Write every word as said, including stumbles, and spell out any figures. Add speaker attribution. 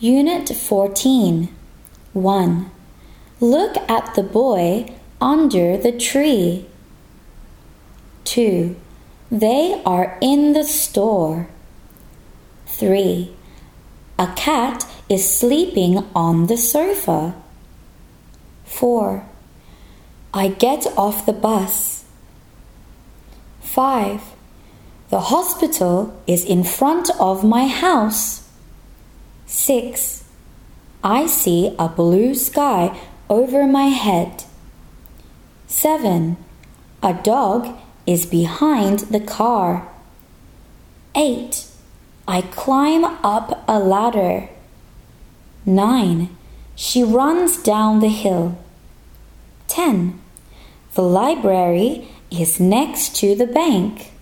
Speaker 1: Unit fourteen. one. Look at the boy under the tree. two. They are in the store. three. A cat is sleeping on the sofa. four. I get off the bus. five. The hospital is in front of my house. six. I see a blue sky over my head. seven. A dog is behind the car. eight. I climb up a ladder. nine. She runs down the hill. ten. The library is next to the bank.